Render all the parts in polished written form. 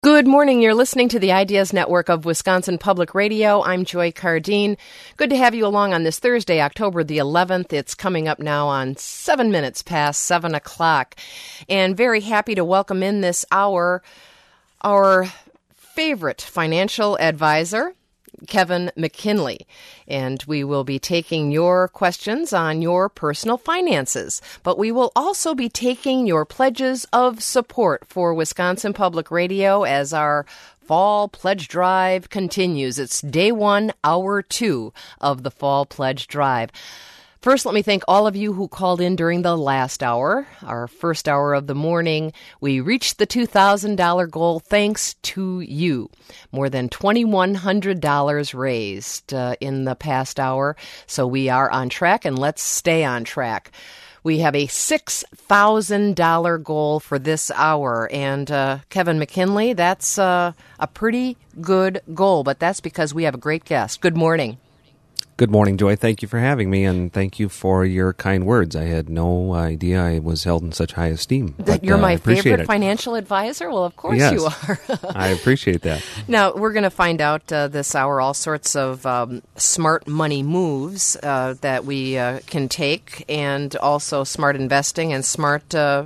Good morning. You're listening to the Ideas Network of Wisconsin Public Radio. I'm Joy Cardine. Good to have you along on this Thursday, October the 11th. It's coming up now on 7 minutes past 7 o'clock. And very happy to welcome in this hour our favorite financial advisor, Kevin McKinley, and we will be taking your questions on your personal finances, but we will also be taking your pledges of support for Wisconsin Public Radio as our Fall Pledge Drive continues. It's day one, hour two of the Fall Pledge Drive. First, let me thank all of you who called in during the last hour, our first hour of the morning. We reached the $2,000 goal thanks to you. More than $2,100 raised in the past hour, so we are on track, and let's stay on track. We have a $6,000 goal for this hour, and Kevin McKinley, that's a pretty good goal, but that's because we have a great guest. Good morning. Good morning, Joy. Thank you for having me, and thank you for your kind words. I had no idea I was held in such high esteem. That you're my favorite financial advisor? Well, of course yes, you are. I appreciate that. Now, we're going to find out this hour all sorts of smart money moves that we can take, and also smart investing and smart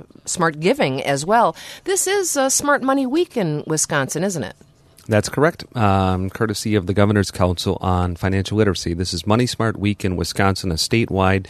giving as well. This is Smart Money Week in Wisconsin, isn't it? That's correct. Courtesy of the Governor's Council on Financial Literacy. This is Money Smart Week in Wisconsin, a statewide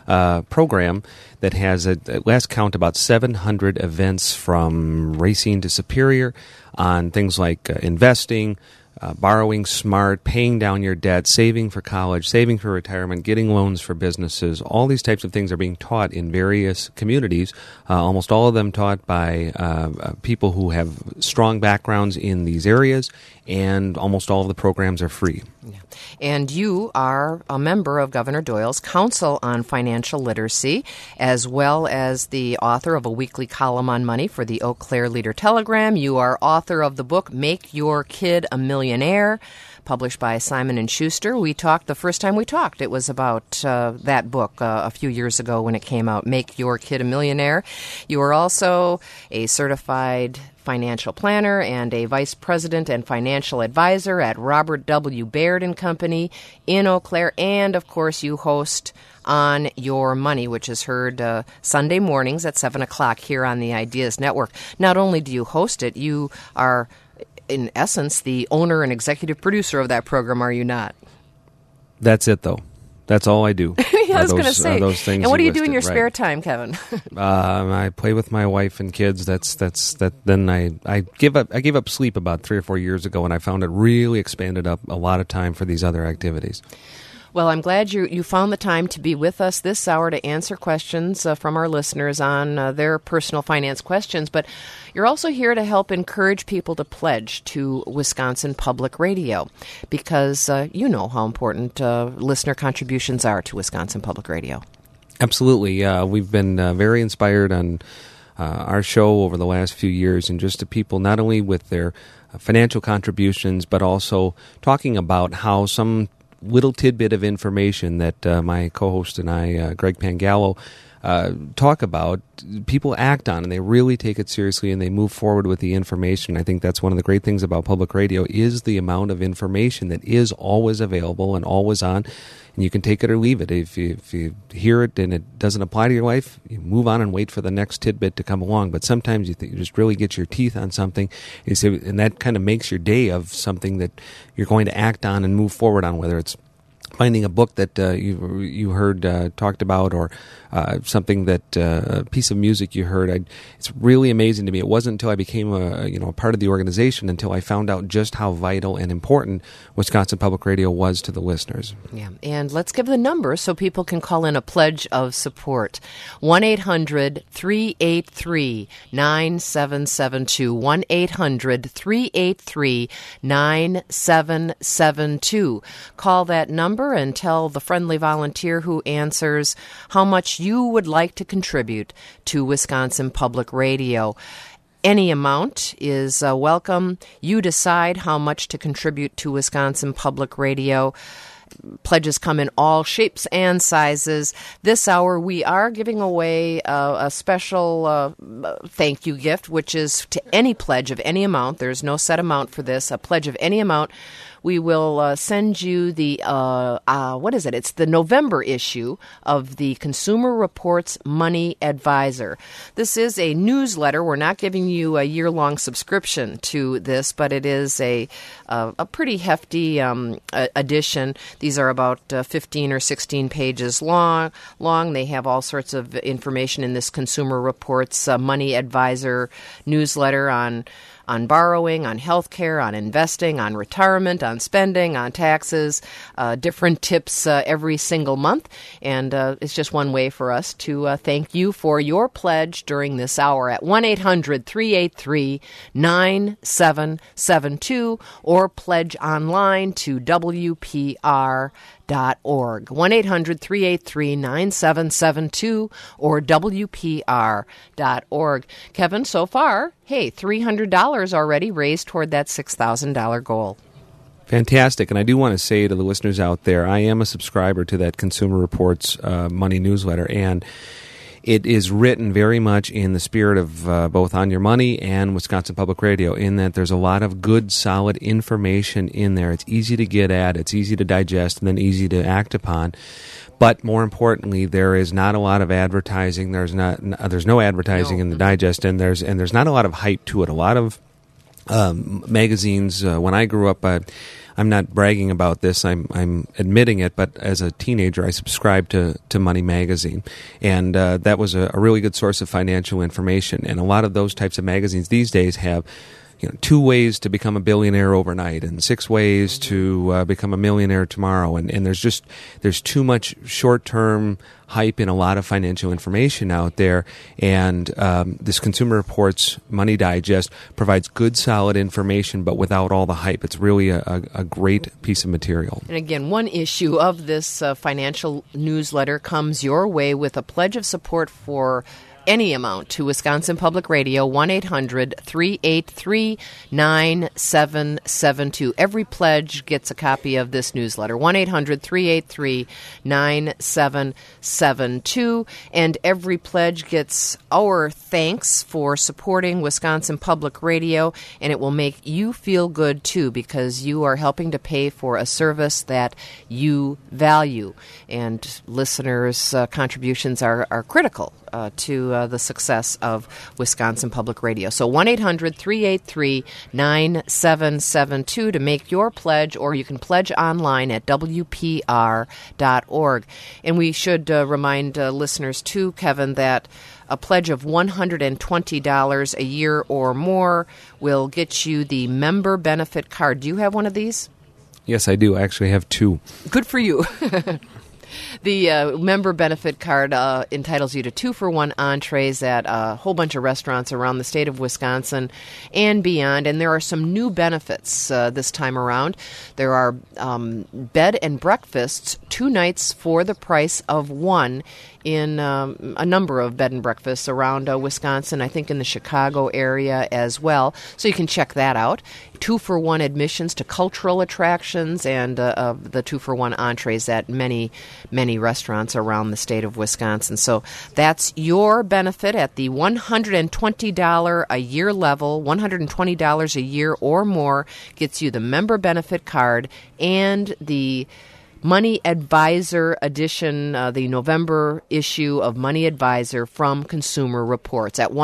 program that has, at last count, about 700 events from Racine to Superior on things like investing, borrowing smart, paying down your debt, saving for college, saving for retirement, getting loans for businesses. All these types of things are being taught in various communities, almost all of them taught by people who have strong backgrounds in these areas, and almost all of the programs are free. Yeah. And you are a member of Governor Doyle's Council on Financial Literacy, as well as the author of a weekly column on money for the Eau Claire Leader-Telegram. You are author of the book Make Your Kid a Millionaire, published by Simon & Schuster. The first time we talked, it was about that book a few years ago when it came out, Make Your Kid a Millionaire. You are also a certified financial planner and a vice president and financial advisor at Robert W. Baird & Company in Eau Claire. And, of course, you host On Your Money, which is heard Sunday mornings at 7 o'clock here on the Ideas Network. Not only do you host it, you are, in essence, the owner and executive producer of that program, are you not? That's it, though. That's all I do. I was going to say. Those things. And what do you do in your spare time, Kevin? I play with my wife and kids. Then I gave up sleep about 3 or 4 years ago, and I found it really expanded up a lot of time for these other activities. Well, I'm glad you found the time to be with us this hour to answer questions from our listeners on their personal finance questions. But you're also here to help encourage people to pledge to Wisconsin Public Radio, because you know how important listener contributions are to Wisconsin Public Radio. Absolutely. We've been very inspired on our show over the last few years, and just to people not only with their financial contributions, but also talking about how some little tidbit of information that my co-host and I, Greg Pangallo, talk about, people act on, and they really take it seriously, and they move forward with the information. I think that's one of the great things about public radio is the amount of information that is always available and always on, and you can take it or leave it. If you hear it and it doesn't apply to your life, you move on and wait for the next tidbit to come along. But sometimes you just really get your teeth on something, and that kind of makes your day of something that you're going to act on and move forward on, whether it's finding a book that you heard talked about, or something that a piece of music you heard. It's really amazing to me. It wasn't until I became a part of the organization until I found out just how vital and important Wisconsin Public Radio was to the listeners. Yeah, and let's give the number so people can call in a pledge of support. 1-800-383-9772. 1-800-383-9772. Call that number and tell the friendly volunteer who answers how much you would like to contribute to Wisconsin Public Radio. Any amount is welcome. You decide how much to contribute to Wisconsin Public Radio. Pledges come in all shapes and sizes. This hour, we are giving away a special thank you gift, which is to any pledge of any amount. There's no set amount for this. A pledge of any amount. We will send you the, what is it? It's the November issue of the Consumer Reports Money Advisor. This is a newsletter. We're not giving you a year-long subscription to this, but it is a pretty hefty edition. These are about 15 or 16 pages long. They have all sorts of information in this Consumer Reports Money Advisor newsletter on borrowing, on healthcare, on investing, on retirement, on spending, on taxes, different tips every single month. And it's just one way for us to thank you for your pledge during this hour at 1-800-383-9772 or pledge online to WPR.org. 1-800-383-9772 or WPR.org. Kevin, so far, hey, $300 already raised toward that $6,000 goal. Fantastic. And I do want to say to the listeners out there, I am a subscriber to that Consumer Reports money newsletter, and it is written very much in the spirit of both On Your Money and Wisconsin Public Radio, in that there's a lot of good, solid information in there. It's easy to get at, it's easy to digest, and then easy to act upon. But more importantly, there is not a lot of advertising. There's no advertising in the digest, and there's not a lot of hype to it. A lot of magazines. When I grew up, I'm not bragging about this. I'm admitting it. But as a teenager, I subscribed to Money Magazine, and that was a really good source of financial information. And a lot of those types of magazines these days have 2 ways to become a billionaire overnight and 6 ways to become a millionaire tomorrow. And there's too much short-term hype in a lot of financial information out there. And this Consumer Reports Money Digest provides good, solid information, but without all the hype. It's really a great piece of material. And again, one issue of this financial newsletter comes your way with a pledge of support for any amount to Wisconsin Public Radio, 1-800-383-9772. Every pledge gets a copy of this newsletter, 1-800-383-9772. And every pledge gets our thanks for supporting Wisconsin Public Radio, and it will make you feel good, too, because you are helping to pay for a service that you value. And listeners' contributions are critical to the success of Wisconsin Public Radio. So 1-800-383-9772 to make your pledge, or you can pledge online at WPR.org. And we should remind listeners, too, Kevin, that a pledge of $120 a year or more will get you the member benefit card. Do you have one of these? Yes, I do. I actually have 2. Good for you. The member benefit card entitles you to 2-for-1 entrees at a whole bunch of restaurants around the state of Wisconsin and beyond. And there are some new benefits this time around. There are bed and breakfasts 2 nights for the price of 1 in a number of bed and breakfasts around Wisconsin, I think in the Chicago area as well. So you can check that out. 2-for-1 admissions to cultural attractions and the 2-for-1 entrees at many restaurants around the state of Wisconsin. So that's your benefit at the $120 a year level. $120 a year or more gets you the member benefit card and the Money Advisor edition, the November issue of Money Advisor from Consumer Reports at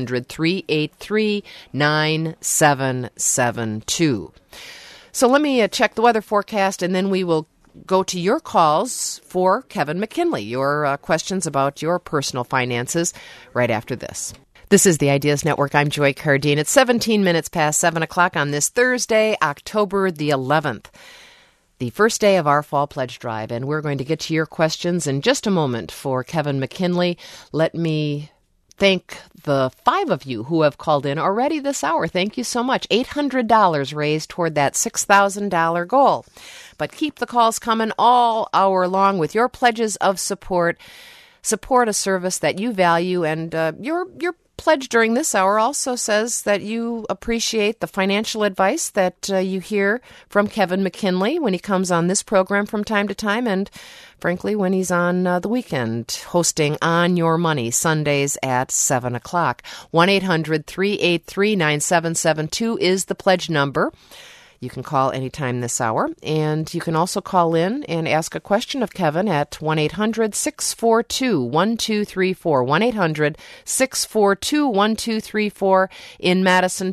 1-800-383-9772. So let me check the weather forecast, and then we will go to your calls for Kevin McKinley, your questions about your personal finances right after this. This is the Ideas Network. I'm Joy Cardine. It's 17 minutes past 7 o'clock on this Thursday, October the 11th. The first day of our Fall Pledge Drive, and we're going to get to your questions in just a moment. For Kevin McKinley, let me thank the 5 of you who have called in already this hour. Thank you so much. $800 raised toward that $6,000 goal. But keep the calls coming all hour long with your pledges of support. Support a service that you value, and your pledge during this hour also says that you appreciate the financial advice that you hear from Kevin McKinley when he comes on this program from time to time, and frankly, when he's on the weekend hosting On Your Money, Sundays at 7 o'clock. 1-800-383-9772 is the pledge number. You can call anytime this hour, and you can also call in and ask a question of Kevin at 1-800-642-1234, 1-800-642-1234, in Madison,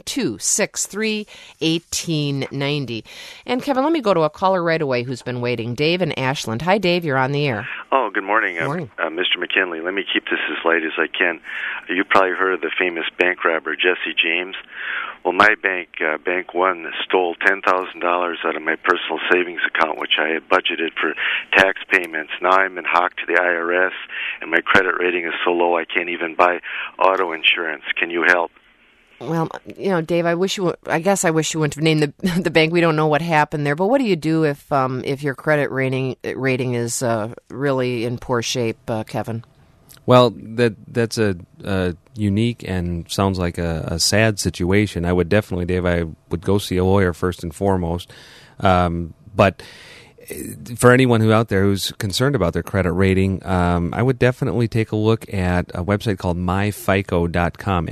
263-1890. And Kevin, let me go to a caller right away who's been waiting, Dave in Ashland. Hi, Dave, you're on the air. Oh, good morning. Morning. Mr. McKinley. Let me keep this as light as I can. You've probably heard of the famous bank robber, Jesse James. Well, my bank, Bank One, stole $10,000 out of my personal savings account, which I had budgeted for tax payments. Now I'm in hock to the IRS, and my credit rating is so low I can't even buy auto insurance. Can you help? Well, Dave, I guess I wish you wouldn't have named the bank. We don't know what happened there. But what do you do if your credit rating is really in poor shape, Kevin? Well, that's a unique and sounds like a sad situation. I would definitely, Dave, I would go see a lawyer first and foremost. But for anyone who out there who's concerned about their credit rating, I would definitely take a look at a website called myfico.com,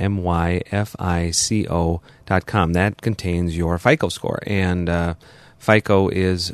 myfico.com. That contains your FICO score, and FICO is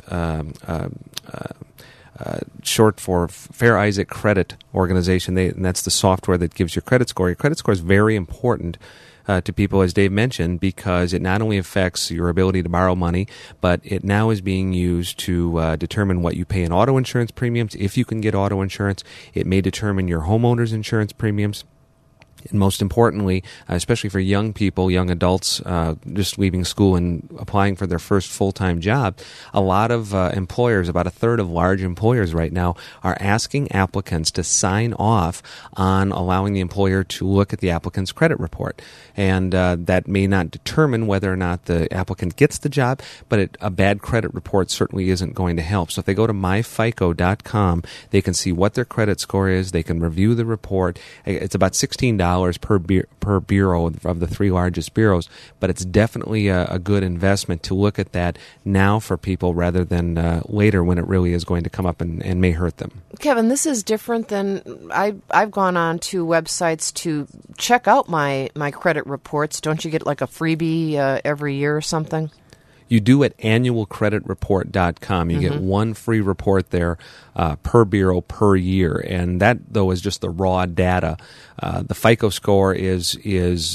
short for Fair Isaac Credit Organization, and that's the software that gives your credit score. Your credit score is very important to people, as Dave mentioned, because it not only affects your ability to borrow money, but it now is being used to determine what you pay in auto insurance premiums. If you can get auto insurance, it may determine your homeowner's insurance premiums. And most importantly, especially for young people, young adults just leaving school and applying for their first full-time job, a lot of employers, about a third of large employers right now, are asking applicants to sign off on allowing the employer to look at the applicant's credit report. And that may not determine whether or not the applicant gets the job, but a bad credit report certainly isn't going to help. So if they go to myfico.com, they can see what their credit score is. They can review the report. It's about $16 per bureau of the three largest bureaus, but it's definitely a good investment to look at that now for people rather than later when it really is going to come up and may hurt them. Kevin, this is different than I've gone on to websites to check out my credit reports. Don't you get like a freebie every year or something? You do at annualcreditreport.com. You get one free report there per bureau per year, and that, though, is just the raw data. The FICO score is used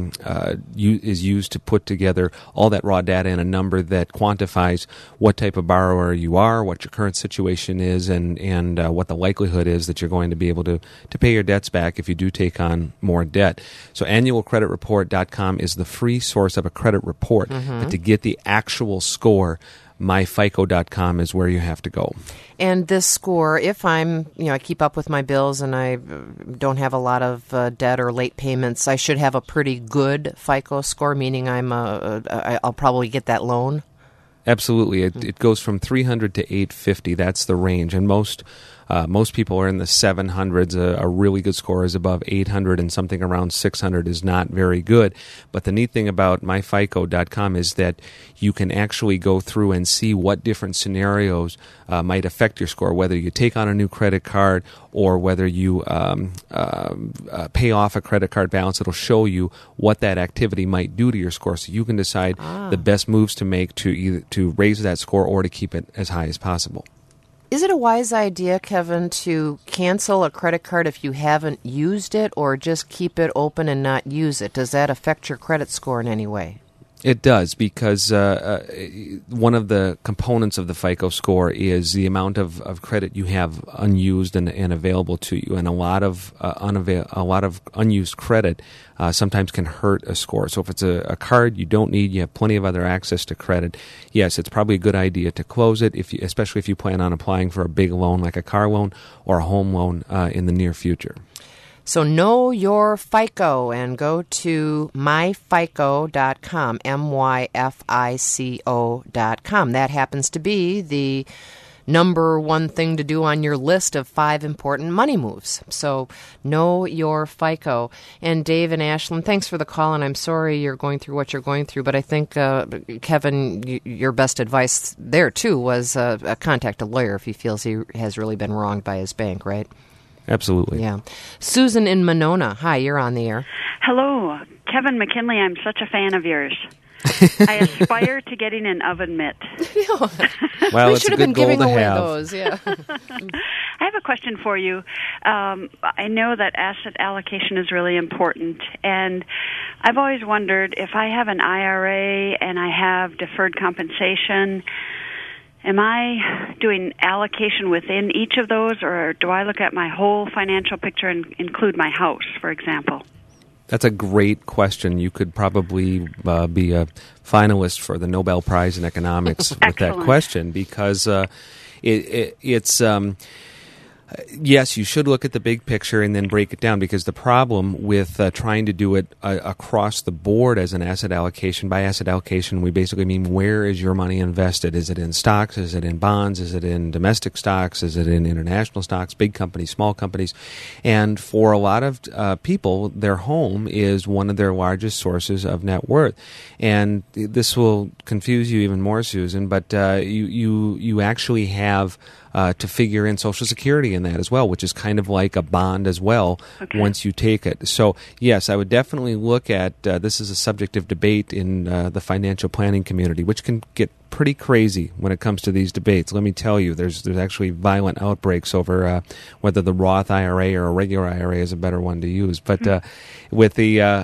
to put together all that raw data in a number that quantifies what type of borrower you are, what your current situation is, and what the likelihood is that you're going to be able to pay your debts back if you do take on more debt. So annualcreditreport.com is the free source of a credit report, but to get the actual score, myfico.com is where you have to go. And this score, if I keep up with my bills and I don't have a lot of debt or late payments, I should have a pretty good FICO score, meaning I'll probably get that loan? Absolutely. It goes from 300 to 850. That's the range. And most people are in the 700s. A really good score is above 800, and something around 600 is not very good. But the neat thing about myfico.com is that you can actually go through and see what different scenarios might affect your score, whether you take on a new credit card or whether you pay off a credit card balance. It'll show you what that activity might do to your score, so you can decide the best moves to make to raise that score or to keep it as high as possible. Is it a wise idea, Kevin, to cancel a credit card if you haven't used it, or just keep it open and not use it? Does that affect your credit score in any way? It does, because one of the components of the FICO score is the amount of credit you have unused and available to you, and a lot of unused credit sometimes can hurt a score. So if it's a card you don't need, you have plenty of other access to credit, yes, it's probably a good idea to close it, especially if you plan on applying for a big loan like a car loan or a home loan in the near future. So know your FICO and go to myfico.com, myfico.com. That happens to be the number one thing to do on your list of 5 important money moves. So know your FICO. And Dave and Ashlyn, thanks for the call, and I'm sorry you're going through what you're going through, but I think, Kevin, your best advice there, too, was contact a lawyer if he feels he has really been wronged by his bank, right? Absolutely. Yeah. Susan in Monona. Hi, you're on the air. Hello. Kevin McKinley, I'm such a fan of yours. I aspire to getting an oven mitt. Well, we it's should a have been good goal giving to away have. those, yeah. I have a question for you. I know that asset allocation is really important, and I've always wondered if I have an IRA and I have deferred compensation, am I doing allocation within each of those, or do I look at my whole financial picture and include my house, for example? That's a great question. You could probably be a finalist for the Nobel Prize in Economics with that question, because it's yes, you should look at the big picture and then break it down, because the problem with trying to do it across the board as an asset allocation, by asset allocation we basically mean where is your money invested? Is it in stocks? Is it in bonds? Is it in domestic stocks? Is it in international stocks, big companies, small companies? And for a lot of people, their home is one of their largest sources of net worth. And this will confuse you even more, Susan, but you actually have to figure in Social Security in that as well, which is kind of like a bond as well once you take it. So, yes, I would definitely look at this is a subject of debate in the financial planning community, which can get pretty crazy when it comes to these debates. Let me tell you, there's actually violent outbreaks over whether the Roth IRA or a regular IRA is a better one to use. But with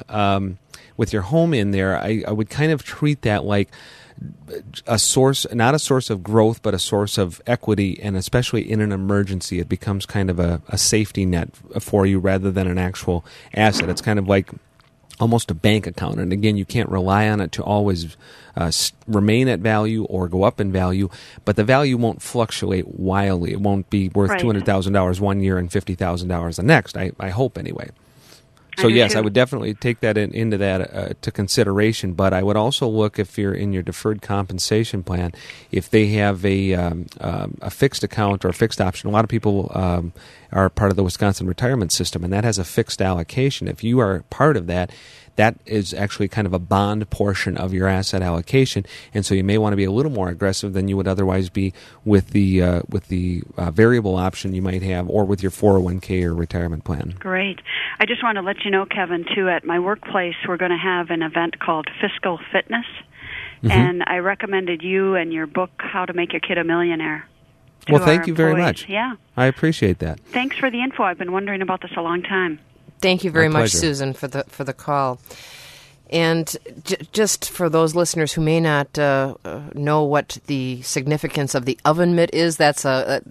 your home in there, I would kind of treat that like a source, not a source of growth, but a source of equity, and especially in an emergency, it becomes kind of a safety net for you rather than an actual asset. It's kind of like almost a bank account, and again, you can't rely on it to always remain at value or go up in value, but the value won't fluctuate wildly. It won't be worth $200,000 one year and $50,000 the next, I hope anyway. So yes, I would definitely take that into that to consideration. But I would also look, if you're in your deferred compensation plan, if they have a fixed account or a fixed option. A lot of people are part of the Wisconsin retirement system, and that has a fixed allocation. If you are part of that, that is actually kind of a bond portion of your asset allocation, and so you may want to be a little more aggressive than you would otherwise be with the variable option you might have, or with your 401k or retirement plan. Great. I just want to let you know, Kevin, too, at my workplace we're going to have an event called Fiscal Fitness, and I recommended you and your book, How to Make Your Kid a Millionaire. Well, thank you very much. Yeah. I appreciate that. Thanks for the info. I've been wondering about this a long time. Thank you very much, Susan, for the call. And just for those listeners who may not know what the significance of the oven mitt is, that's a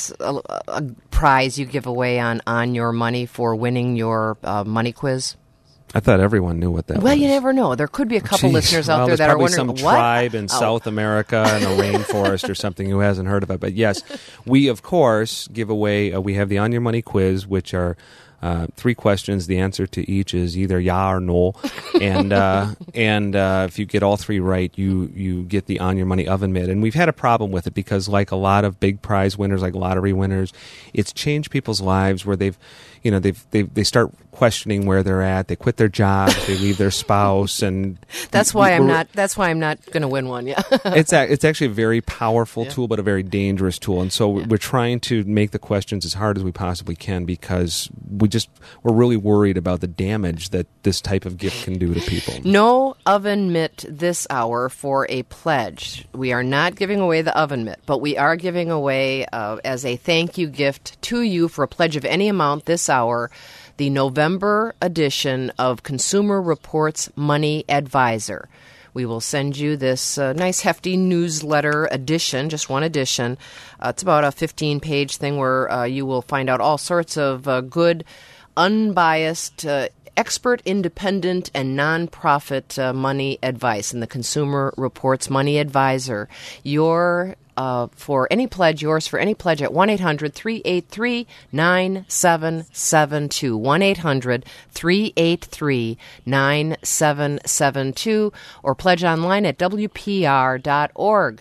prize you give away on your money for winning your money quiz. I thought everyone knew what that was. Well, you never know. There could be a couple listeners out there that are wondering, what? There's probably some tribe in South America in a rainforest or something who hasn't heard of it. But yes, we, of course, give away, we have the On Your Money quiz, which are 3 questions. The answer to each is either ja or no, and if you get all 3 right, you get the On Your Money oven mitt. And we've had a problem with it because, like a lot of big prize winners, like lottery winners, it's changed people's lives where they start questioning where they're at. They quit their jobs. They leave their spouse, and that's why I'm not going to win one. Yeah, it's actually a very powerful tool, but a very dangerous tool. And so we're trying to make the questions as hard as we possibly can, because we're really worried about the damage that this type of gift can do to people. No oven mitt this hour for a pledge. We are not giving away the oven mitt, but we are giving away as a thank you gift to you for a pledge of any amount this hour, the November edition of Consumer Reports Money Advisor. We will send you this nice hefty newsletter edition, just one edition. It's about a 15-page thing where you will find out all sorts of good, unbiased expert, independent, and nonprofit money advice, and the Consumer Reports Money Advisor. For any pledge, yours for any pledge at 1-800-383-9772, 1-800-383-9772, or pledge online at WPR.org.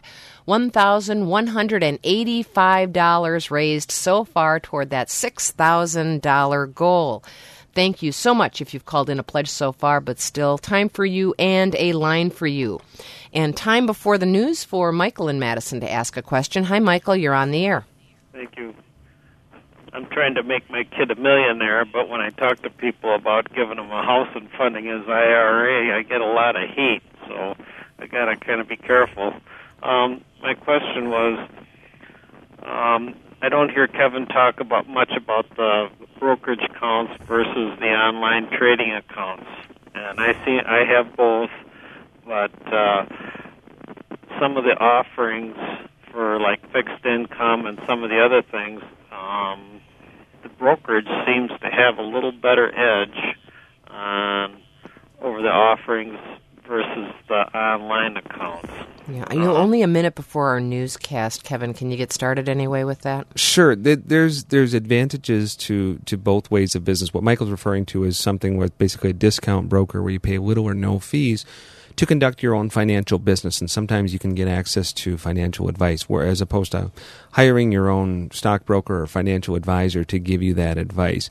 $1,185 raised so far toward that $6,000 goal. Thank you so much if you've called in a pledge so far, but still time for you and a line for you. And time before the news for Michael in Madison to ask a question. Hi, Michael, you're on the air. Thank you. I'm trying to make my kid a millionaire, but when I talk to people about giving him a house and funding his IRA, I get a lot of hate, so I got to kind of be careful. My question was, I don't hear Kevin talk much about the brokerage accounts versus the online trading accounts, and I have both, but some of the offerings for like fixed income and some of the other things, the brokerage seems to have a little better edge over the offerings versus the online accounts. Yeah, only a minute before our newscast, Kevin. Can you get started anyway with that? Sure. There's advantages to both ways of business. What Michael's referring to is something with basically a discount broker where you pay little or no fees to conduct your own financial business, and sometimes you can get access to financial advice, whereas opposed to hiring your own stockbroker or financial advisor to give you that advice.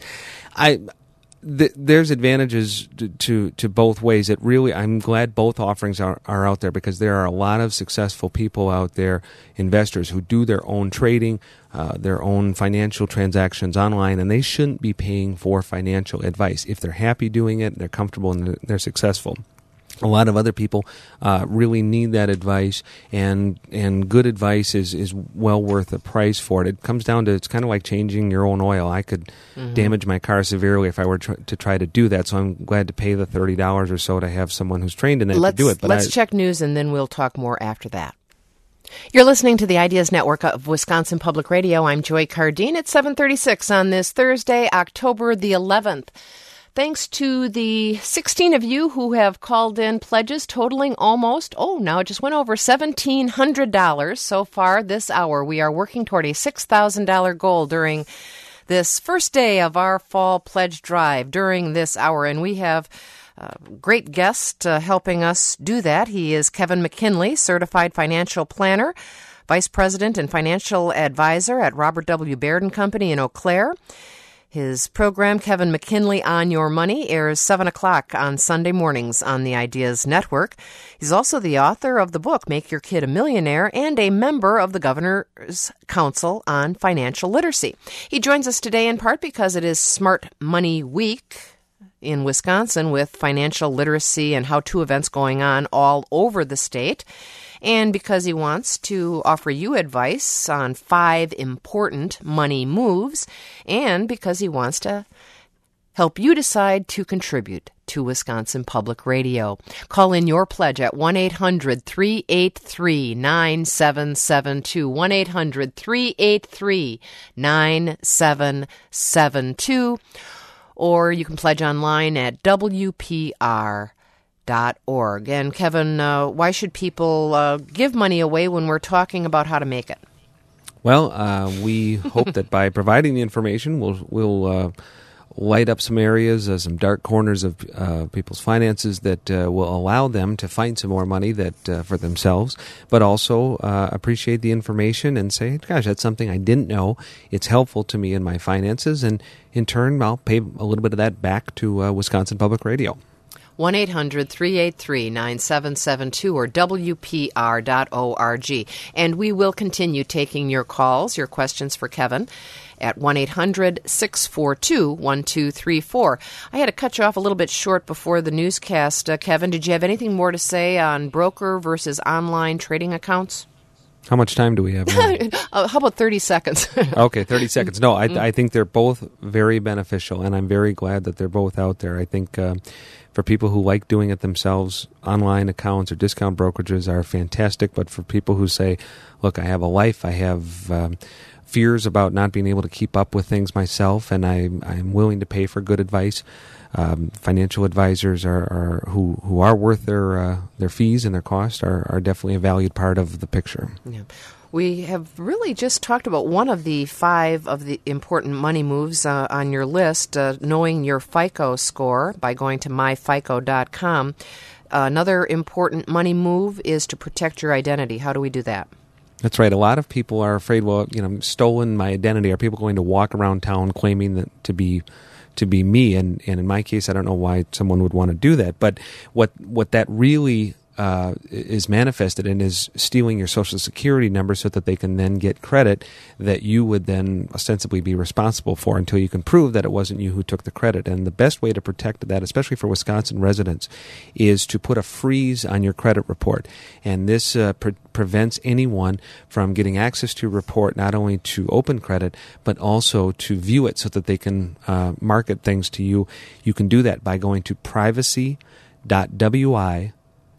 There's advantages to both ways. I'm glad both offerings are out there, because there are a lot of successful people out there, investors who do their own trading, their own financial transactions online, and they shouldn't be paying for financial advice. If they're happy doing it, they're comfortable, and they're successful. A lot of other people really need that advice, and good advice is well worth the price for it. It comes down to, it's kind of like changing your own oil. I could damage my car severely if I were to try to do that, so I'm glad to pay the $30 or so to have someone who's trained in that to do it. But let's check news, and then we'll talk more after that. You're listening to the Ideas Network of Wisconsin Public Radio. I'm Joy Cardine at 7:36 on this Thursday, October the 11th. Thanks to the 16 of you who have called in pledges totaling now it just went over $1,700 so far this hour. We are working toward a $6,000 goal during this first day of our fall pledge drive during this hour, and we have a great guest helping us do that. He is Kevin McKinley, Certified Financial Planner, Vice President and Financial Advisor at Robert W. Baird & Company in Eau Claire. His program, Kevin McKinley on Your Money, airs 7 o'clock on Sunday mornings on the Ideas Network. He's also the author of the book, Make Your Kid a Millionaire, and a member of the Governor's Council on Financial Literacy. He joins us today in part because it is Smart Money Week in Wisconsin, with financial literacy and how-to events going on all over the state, and because he wants to offer you advice on 5 important money moves, and because he wants to help you decide to contribute to Wisconsin Public Radio. Call in your pledge at 1-800-383-9772, 1-800-383-9772, or you can pledge online at WPR.org. And Kevin, why should people give money away when we're talking about how to make it? Well, we hope that by providing the information, we'll light up some areas, some dark corners of people's finances that will allow them to find some more money for themselves, but also appreciate the information and say, gosh, that's something I didn't know. It's helpful to me in my finances, and in turn, I'll pay a little bit of that back to Wisconsin Public Radio. 1-800-383-9772 or WPR.org. And we will continue taking your calls, your questions for Kevin, at 1-800-642-1234. I had to cut you off a little bit short before the newscast. Kevin, did you have anything more to say on broker versus online trading accounts? How much time do we have now? How about 30 seconds? Okay, 30 seconds. No, I think they're both very beneficial, and I'm very glad that they're both out there. I think for people who like doing it themselves, online accounts or discount brokerages are fantastic, but for people who say, look, I have a life, I have fears about not being able to keep up with things myself, and I'm willing to pay for good advice. Financial advisors who are worth their fees and their cost are definitely a valued part of the picture. Yeah. We have really just talked about one of the 5 of the important money moves on your list, knowing your FICO score by going to myfico.com. Another important money move is to protect your identity. How do we do that? That's right. A lot of people are afraid, stolen my identity. Are people going to walk around town claiming that to be me? And in my case, I don't know why someone would want to do that. But what that really is manifested in is stealing your Social Security number so that they can then get credit that you would then ostensibly be responsible for until you can prove that it wasn't you who took the credit. And the best way to protect that, especially for Wisconsin residents, is to put a freeze on your credit report. And this prevents anyone from getting access to your report, not only to open credit, but also to view it so that they can market things to you. You can do that by going to privacy.wi.gov,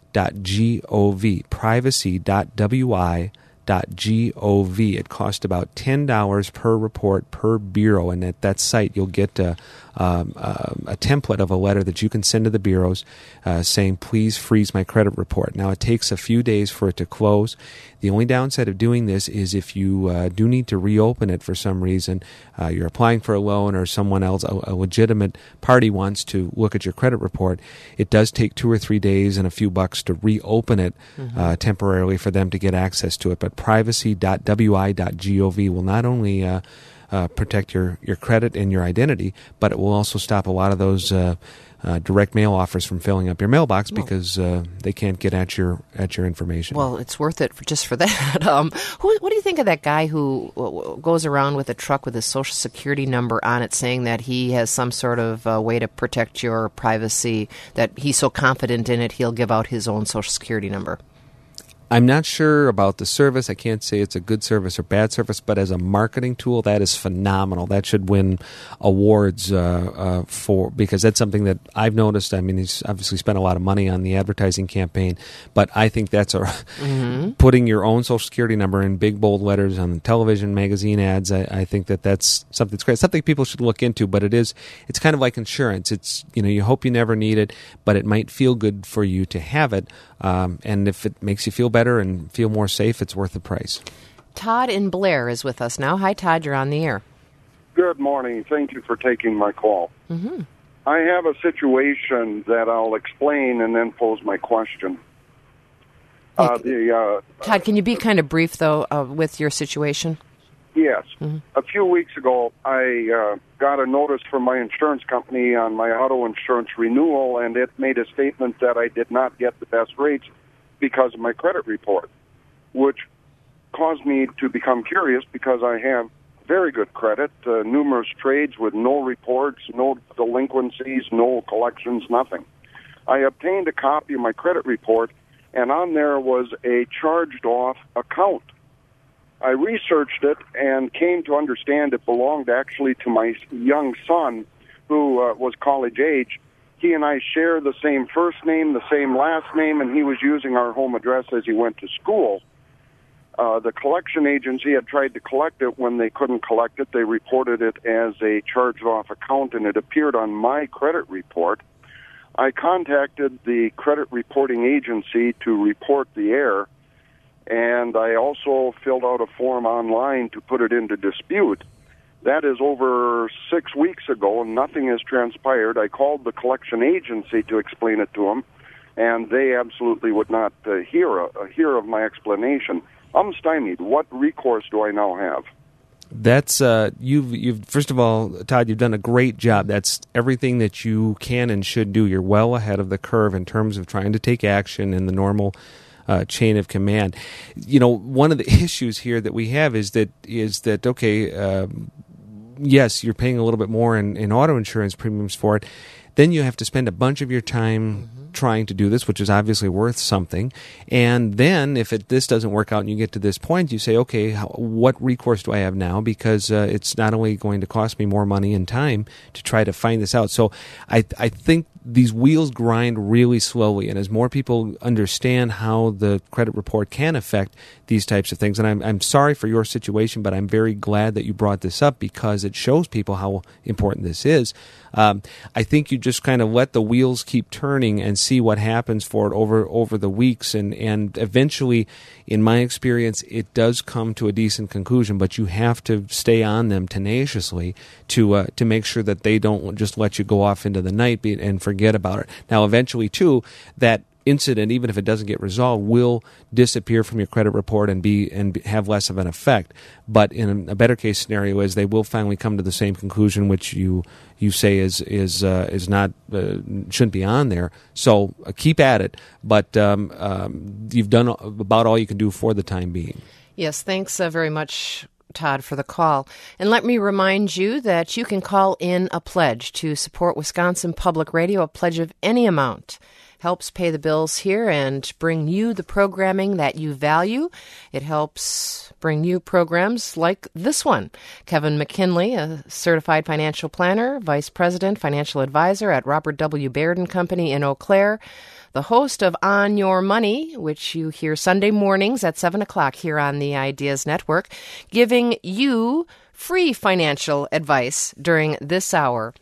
privacy.wi.gov. It costs about $10 per report per bureau, and at that site you'll get a template of a letter that you can send to the bureaus saying, please freeze my credit report. Now, it takes a few days for it to close. The only downside of doing this is if you do need to reopen it for some reason, you're applying for a loan or someone else, a legitimate party wants to look at your credit report, it does take 2 or 3 days and a few bucks to reopen it temporarily for them to get access to it. But privacy.wi.gov will not only protect your credit and your identity, but it will also stop a lot of those direct mail offers from filling up your mailbox because they can't get at your information. Well, it's worth it just for that. What do you think of that guy who goes around with a truck with his Social Security number on it, saying that he has some sort of way to protect your privacy, that he's so confident in it he'll give out his own Social Security number? I'm not sure about the service. I can't say it's a good service or bad service, but as a marketing tool, that is phenomenal. That should win awards because that's something that I've noticed. I mean, he's obviously spent a lot of money on the advertising campaign, but I think that's putting your own Social Security number in big, bold letters on the television, magazine ads. I think that's something that's great. Something people should look into, but it's kind of like insurance. It's, you hope you never need it, but it might feel good for you to have it. And if it makes you feel better and feel more safe, it's worth the price. Todd in Blair is with us now. Hi, Todd. You're on the air. Good morning. Thank you for taking my call. Mm-hmm. I have a situation that I'll explain and then pose my question. Todd, can you be kind of brief, though, with your situation? Yes. Mm-hmm. A few weeks ago, I got a notice from my insurance company on my auto insurance renewal, and it made a statement that I did not get the best rates because of my credit report, which caused me to become curious because I have very good credit, numerous trades with no reports, no delinquencies, no collections, nothing. I obtained a copy of my credit report, and on there was a charged-off account. I researched it and came to understand it belonged actually to my young son, who was college age. He and I share the same first name, the same last name, and he was using our home address as he went to school. The collection agency had tried to collect it. When they couldn't collect it, they reported it as a charged-off account, and it appeared on my credit report. I contacted the credit reporting agency to report the error, and I also filled out a form online to put it into dispute. That is over 6 weeks ago, and nothing has transpired. I called the collection agency to explain it to them, and they absolutely would not hear of my explanation. I'm stymied. What recourse do I now have? That's you've first of all, Todd, you've done a great job. That's everything that you can and should do. You're well ahead of the curve in terms of trying to take action in the normal chain of command. One of the issues here that we have is that okay, yes, you're paying a little bit more in auto insurance premiums for it. Then you have to spend a bunch of your time trying to do this, which is obviously worth something. And then if this doesn't work out and you get to this point, you say, okay, what recourse do I have now? Because it's not only going to cost me more money and time to try to find this out. So I think these wheels grind really slowly, and as more people understand how the credit report can affect these types of things, and I'm sorry for your situation, but I'm very glad that you brought this up because it shows people how important this is. I think you just kind of let the wheels keep turning and see what happens for it over the weeks, and eventually, in my experience, it does come to a decent conclusion. But you have to stay on them tenaciously to make sure that they don't just let you go off into the night and forget about it. Now, eventually, too, that incident, even if it doesn't get resolved, will disappear from your credit report and have less of an effect. But in a better case scenario is they will finally come to the same conclusion, which you say is not shouldn't be on there. So keep at it, but you've done about all you can do for the time being. Yes, thanks very much, Todd, for the call. And let me remind you that you can call in a pledge to support Wisconsin Public Radio, a pledge of any amount. Helps pay the bills here and bring you the programming that you value. It helps bring you programs like this one. Kevin McKinley, a certified financial planner, vice president, financial advisor at Robert W. Baird & Company in Eau Claire, the host of On Your Money, which you hear Sunday mornings at 7 o'clock here on the Ideas Network, giving you free financial advice during this hour.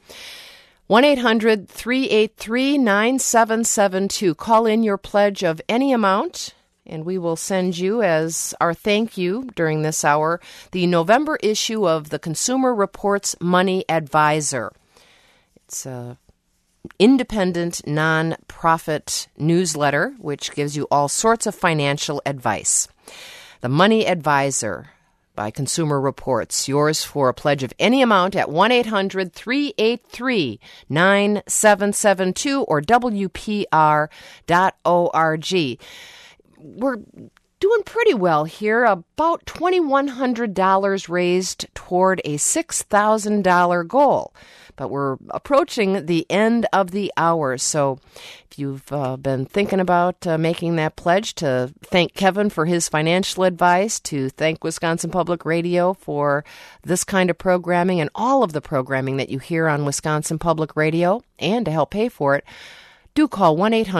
1-800-383-9772. Call in your pledge of any amount, and we will send you, as our thank you during this hour, the November issue of the Consumer Reports Money Advisor. It's an independent, non-profit newsletter which gives you all sorts of financial advice. The Money Advisor by Consumer Reports. Yours for a pledge of any amount at 1-800-383-9772 or WPR.org. We're doing pretty well here. About $2,100 raised toward a $6,000 goal. But we're approaching the end of the hour. So if you've been thinking about making that pledge, to thank Kevin for his financial advice, to thank Wisconsin Public Radio for this kind of programming and all of the programming that you hear on Wisconsin Public Radio, and to help pay for it, do call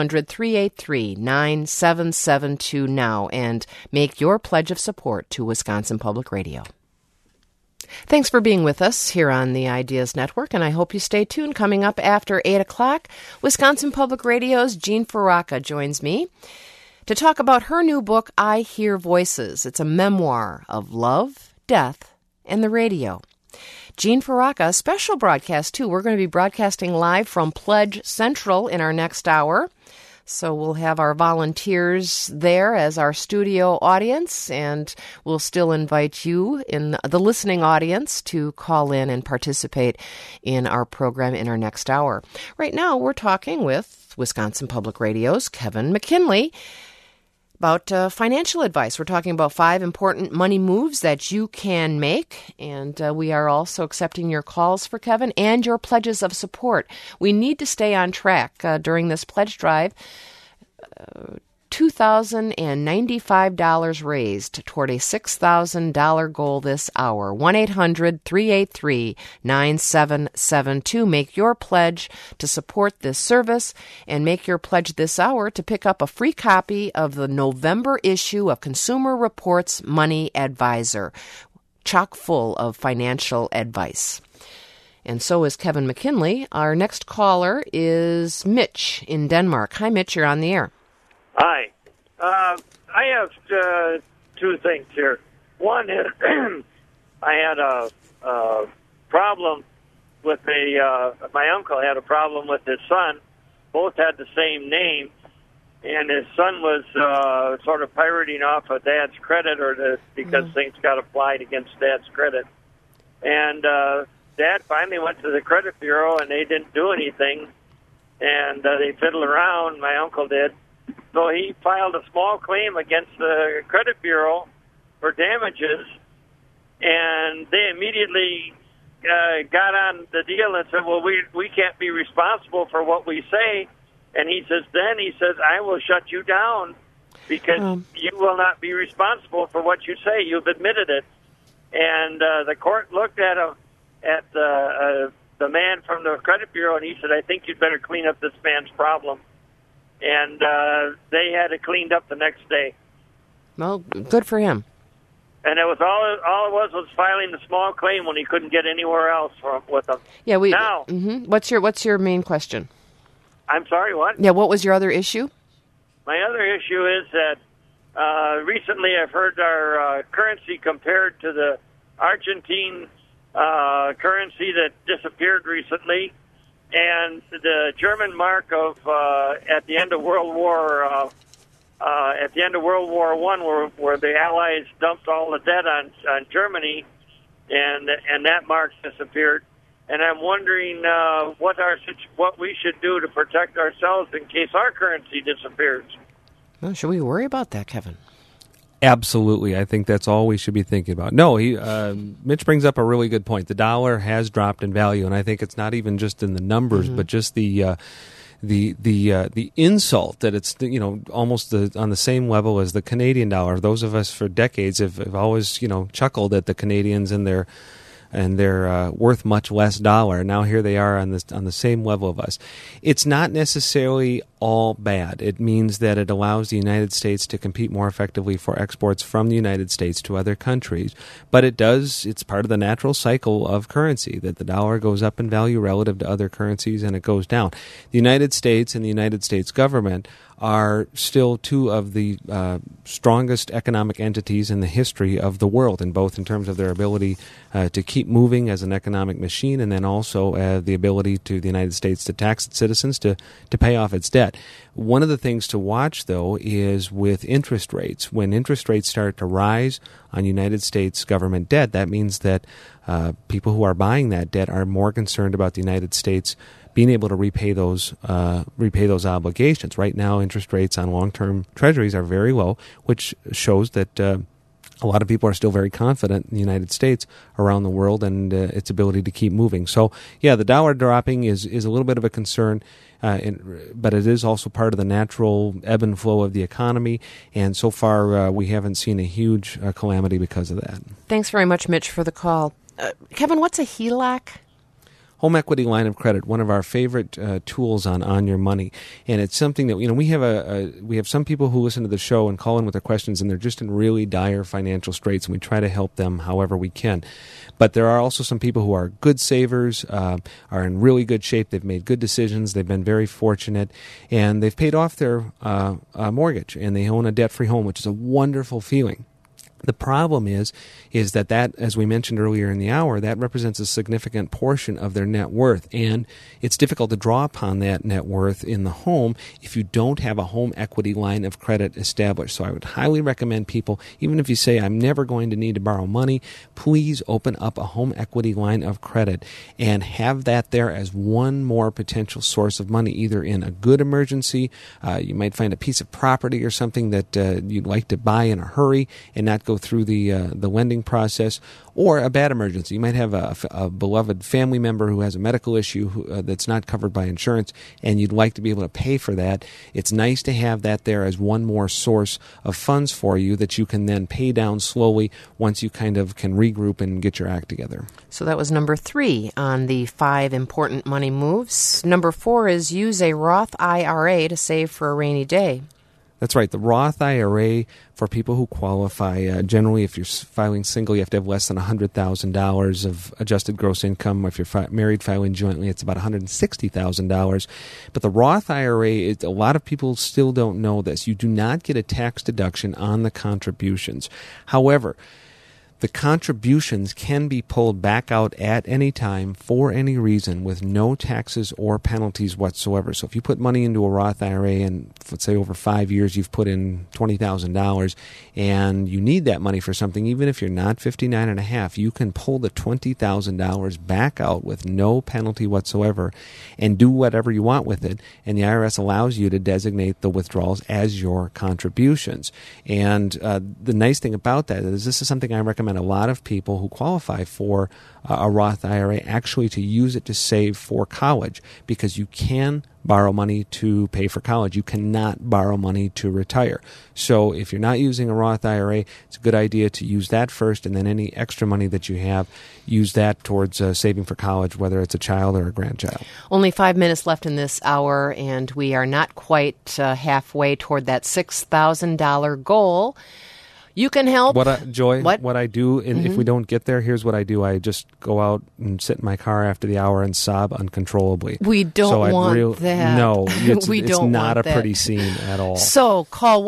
1-800-383-9772 now and make your pledge of support to Wisconsin Public Radio. Thanks for being with us here on the Ideas Network, and I hope you stay tuned. Coming up after 8 o'clock, Wisconsin Public Radio's Jean Faraca joins me to talk about her new book, I Hear Voices. It's a memoir of love, death, and the radio. Jean Faraca, a special broadcast, too. We're going to be broadcasting live from Pledge Central in our next hour. So we'll have our volunteers there as our studio audience, and we'll still invite you in the listening audience to call in and participate in our program in our next hour. Right now, we're talking with Wisconsin Public Radio's Kevin McKinley about financial advice. We're talking about 5 important money moves that you can make, and we are also accepting your calls for Kevin and your pledges of support. We need to stay on track during this pledge drive. $2,095 raised toward a $6,000 goal this hour. 1-800-383-9772. Make your pledge to support this service, and make your pledge this hour to pick up a free copy of the November issue of Consumer Reports Money Advisor, chock full of financial advice. And so is Kevin McKinley. Our next caller is Mitch in Denmark. Hi, Mitch, you're on the air. Hi. I have 2 things here. One is I had a problem with my uncle had a problem with his son. Both had the same name, and his son was sort of pirating off of Dad's credit because things got applied against Dad's credit. And Dad finally went to the credit bureau, and they didn't do anything, and they fiddled around, my uncle did. So he filed a small claim against the credit bureau for damages, and they immediately got on the deal and said, well, we can't be responsible for what we say. And he says, I will shut you down because you will not be responsible for what you say. You've admitted it. And the court looked at the the man from the credit bureau, and he said, "I think you'd better clean up this man's problem." And they had it cleaned up the next day. Well, good for him. And it was all it was filing the small claim when he couldn't get anywhere else with them. Yeah, now. What's your main question? I'm sorry, what? Yeah, what was your other issue? My other issue is that recently I've heard our currency compared to the Argentine currency that disappeared recently, and the German mark of at the end of World War I, where the Allies dumped all the debt on Germany, and that mark disappeared. And I'm wondering what we should do to protect ourselves in case our currency disappears. Well, should we worry about that, Kevin? Absolutely. I think that's all we should be thinking about. No, Mitch brings up a really good point. The dollar has dropped in value, and I think it's not even just in the numbers, but just the insult that it's almost on the same level as the Canadian dollar. Those of us for decades have always chuckled at the Canadians and they're worth much less dollar. Now here they are on the same level of us. It's not necessarily all bad. It means that it allows the United States to compete more effectively for exports from the United States to other countries. But it's part of the natural cycle of currency, that the dollar goes up in value relative to other currencies and it goes down. The United States and the United States government are still two of the strongest economic entities in the history of the world, in both in terms of their ability to keep moving as an economic machine, and then also the ability to the United States to tax its citizens to pay off its debt. One of the things to watch, though, is with interest rates. When interest rates start to rise on United States government debt, that means that people who are buying that debt are more concerned about the United States being able to repay those obligations. Right now, interest rates on long-term treasuries are very low, which shows that a lot of people are still very confident in the United States around the world and its ability to keep moving. So, yeah, the dollar dropping is a little bit of a concern, but it is also part of the natural ebb and flow of the economy. And so far, we haven't seen a huge calamity because of that. Thanks very much, Mitch, for the call. Kevin, what's a HELOC? Home equity line of credit, one of our favorite tools on your money, and it's something that we have some people who listen to the show and call in with their questions, and they're just in really dire financial straits, and we try to help them however we can. But there are also some people who are good savers, are in really good shape. They've made good decisions. They've been very fortunate, and they've paid off their mortgage, and they own a debt-free home, which is a wonderful feeling. The problem is that, as we mentioned earlier in the hour, that represents a significant portion of their net worth, and it's difficult to draw upon that net worth in the home if you don't have a home equity line of credit established. So I would highly recommend people, even if you say, I'm never going to need to borrow money, please open up a home equity line of credit and have that there as one more potential source of money, either in a good emergency. You might find a piece of property or something that you'd like to buy in a hurry and not go through the lending process, or a bad emergency. You might have a beloved family member who has a medical issue that's not covered by insurance, and you'd like to be able to pay for that. It's nice to have that there as one more source of funds for you that you can then pay down slowly once you kind of can regroup and get your act together. So that was number 3 on the 5 important money moves. Number 4 is use a Roth IRA to save for a rainy day. That's right. The Roth IRA, for people who qualify, generally if you're filing single, you have to have less than $100,000 of adjusted gross income. If you're married filing jointly, it's about $160,000. But the Roth IRA, a lot of people still don't know this. You do not get a tax deduction on the contributions. However, the contributions can be pulled back out at any time for any reason with no taxes or penalties whatsoever. So if you put money into a Roth IRA and let's say over 5 years you've put in $20,000 and you need that money for something, even if you're not 59 and a half, you can pull the $20,000 back out with no penalty whatsoever and do whatever you want with it. And the IRS allows you to designate the withdrawals as your contributions. And the nice thing about that is this is something I recommend recommend a lot of people who qualify for a Roth IRA actually to use it to save for college, because you can borrow money to pay for college. You cannot borrow money to retire. So if you're not using a Roth IRA, it's a good idea to use that first, and then any extra money that you have, use that towards saving for college, whether it's a child or a grandchild. Only 5 minutes left in this hour, and we are not quite halfway toward that $6,000 goal. You can help. What I do, and if we don't get there, here's what I do. I just go out and sit in my car after the hour and sob uncontrollably. We don't want that. No, it's don't not want a pretty scene at all. So call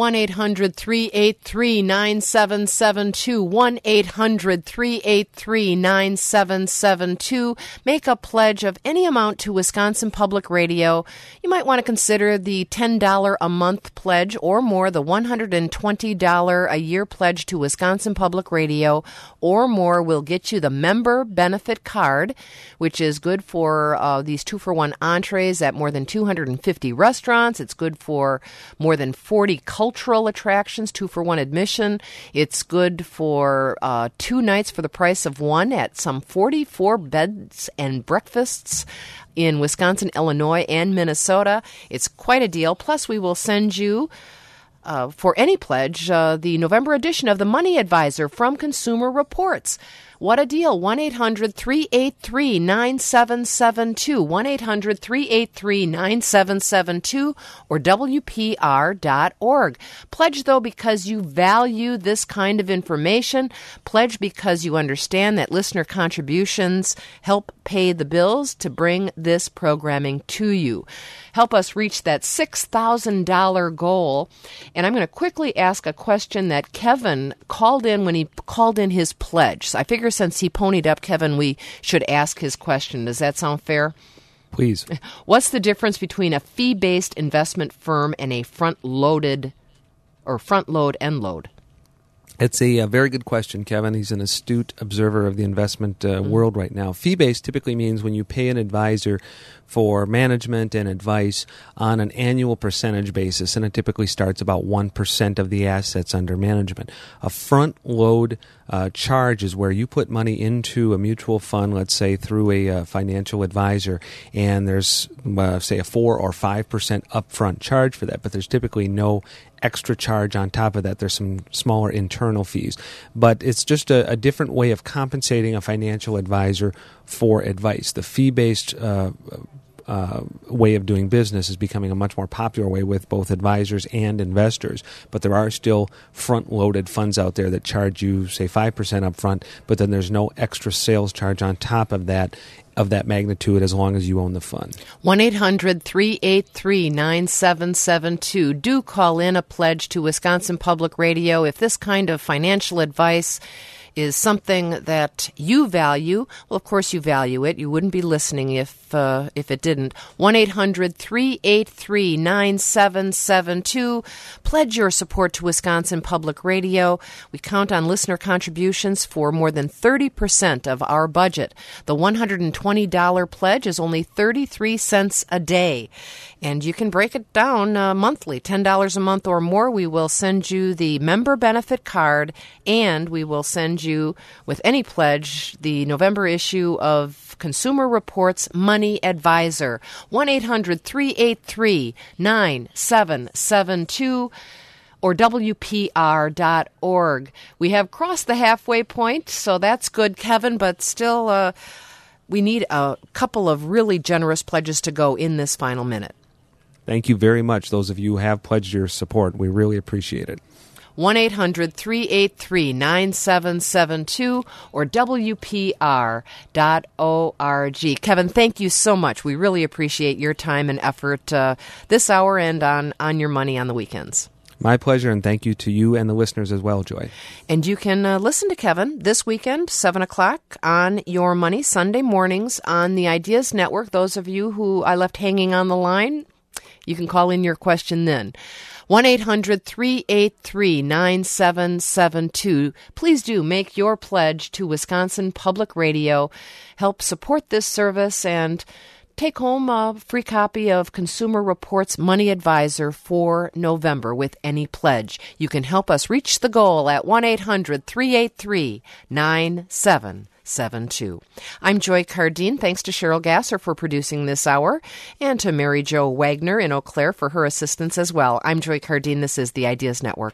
1-800-383-9772, 1-800-383-9772. Make a pledge of any amount to Wisconsin Public Radio. You might want to consider the $10 a month pledge or more, the $120 a year pledge to Wisconsin Public Radio or more will get you the member benefit card, which is good for these 2-for-1 entrees at more than 250 restaurants. It's good for more than 40 cultural attractions, 2-for-1 admission. It's good for 2 nights for the price of one at some 44 beds and breakfasts in Wisconsin, Illinois, and Minnesota. It's quite a deal. Plus, we will send you for any pledge, the November edition of The Money Advisor from Consumer Reports. What a deal. 1-800-383-9772, 1-800-383-9772, or WPR.org. Pledge, though, because you value this kind of information. Pledge because you understand that listener contributions help pay the bills to bring this programming to you. Help us reach that $6,000 goal. And I'm going to quickly ask a question that Kevin called in when he called in his pledge. So I figure since he ponied up, Kevin, we should ask his question. Does that sound fair? Please. What's the difference between a fee-based investment firm and a front-load end load? It's a very good question, Kevin. He's an astute observer of the investment world right now. Fee-based typically means when you pay an advisor for management and advice on an annual percentage basis, and it typically starts about 1% of the assets under management. A front-load charge is where you put money into a mutual fund, let's say through a financial advisor, and there's, say, a 4 or 5% upfront charge for that, but there's typically no extra charge on top of that. There's some smaller internal fees. But it's just a different way of compensating a financial advisor for advice. The fee-based way of doing business is becoming a much more popular way with both advisors and investors. But there are still front-loaded funds out there that charge you, say, 5% up front, but then there's no extra sales charge on top of that magnitude as long as you own the fund. 1-800-383-9772. Do call in a pledge to Wisconsin Public Radio if this kind of financial advice is something that you value. Well, of course you value it. You wouldn't be listening if it didn't. 1-800-383-9772. Pledge your support to Wisconsin Public Radio. We count on listener contributions for more than 30% of our budget. The $120 pledge is only 33 cents a day. And you can break it down monthly, $10 a month or more. We will send you the member benefit card, and we will send you, with any pledge, the November issue of Consumer Reports Money Advisor. 1-800-383-9772 or WPR.org. We have crossed the halfway point, so that's good, Kevin, but still we need a couple of really generous pledges to go in this final minute. Thank you very much, those of you who have pledged your support. We really appreciate it. 1-800-383-9772 or WPR.org. Kevin, thank you so much. We really appreciate your time and effort this hour and on your money on the weekends. My pleasure, and thank you to you and the listeners as well, Joy. And you can listen to Kevin this weekend, 7 o'clock on Your Money, Sunday mornings on the Ideas Network. Those of you who I left hanging on the line, you can call in your question then. 1-800-383-9772. Please do make your pledge to Wisconsin Public Radio. Help support this service and take home a free copy of Consumer Reports Money Advisor for November with any pledge. You can help us reach the goal at 1-800-383-9772. I'm Joy Cardine. Thanks to Cheryl Gasser for producing this hour, and to Mary Jo Wagner in Eau Claire for her assistance as well. I'm Joy Cardine. This is the Ideas Network.